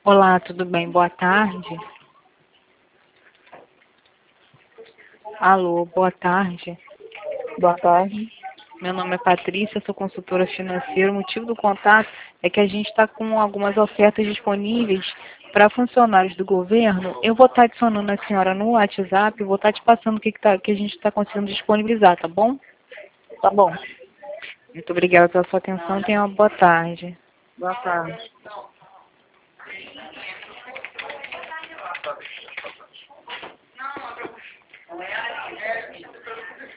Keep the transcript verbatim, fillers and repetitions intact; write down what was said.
Olá, tudo bem? Boa tarde. Alô, boa tarde. Boa tarde. Meu nome é Patrícia, sou consultora financeira. O motivo do contato é que a gente está com algumas ofertas disponíveis para funcionários do governo. Eu vou estar adicionando a senhora no WhatsApp, vou estar te passando o que, que, tá, que a gente está conseguindo disponibilizar, tá bom? Tá bom. Muito obrigada pela sua atenção e tenha uma boa tarde. Boa tarde.